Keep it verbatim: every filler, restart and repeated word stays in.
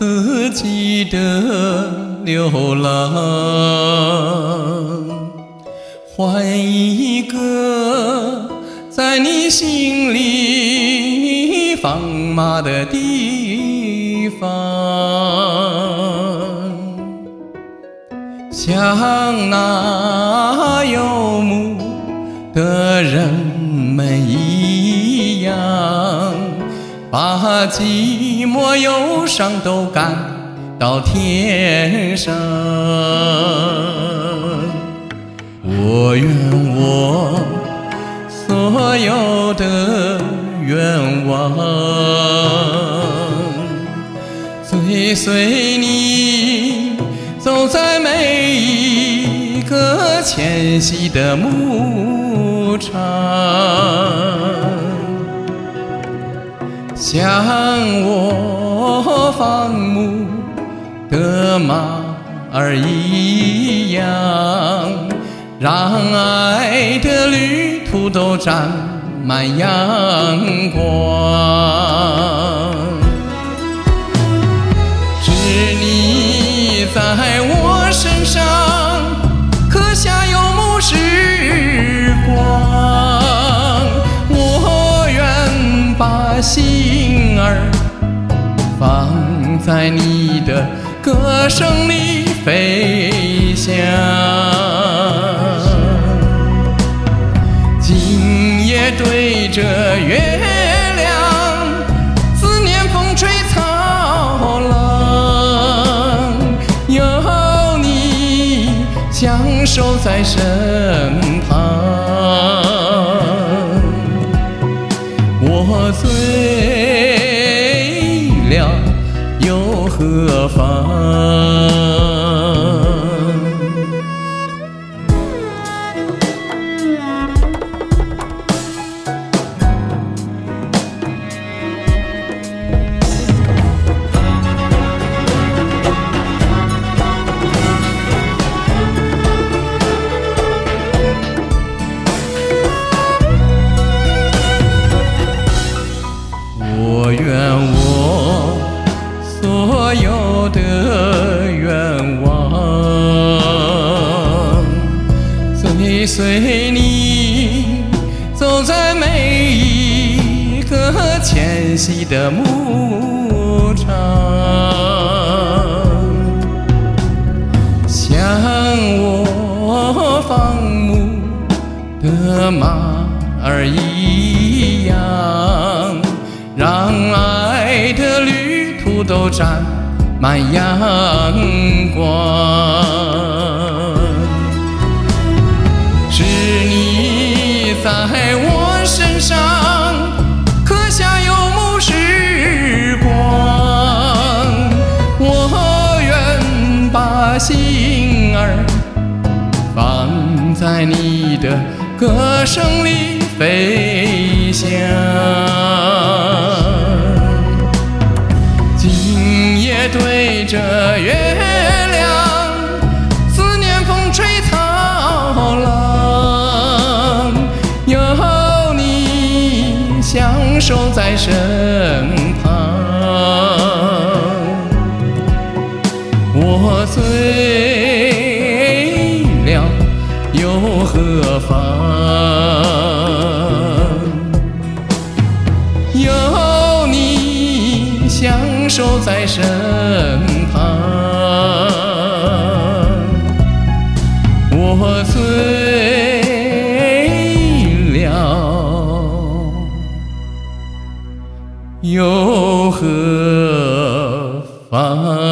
自己的流浪，换一个在你心里放马的地方，像那游牧的人们一样，把寂寞忧伤都赶到天上。我愿我所有的愿望追随你，走在每一个迁徙的牧场，像我放牧的马儿一样，让爱的旅途都沾满阳光。是你在我身上刻下游牧时光，我愿把心儿放在你的歌声里飞翔。今夜对着月亮，思念风吹草浪，有你相守在身旁，我醉了又何妨？我愿我所有的愿望追随你，走在每一个迁徙的牧场，像我放牧的马儿一样，让爱的旅途都沾满阳光。是你在我身上刻下游牧时光，我愿把心儿放在你的歌声里飞翔。今夜对着月亮，思念风吹草浪，有你相守在身旁，我醉了又何妨？有你相守在身旁，我醉了又何妨？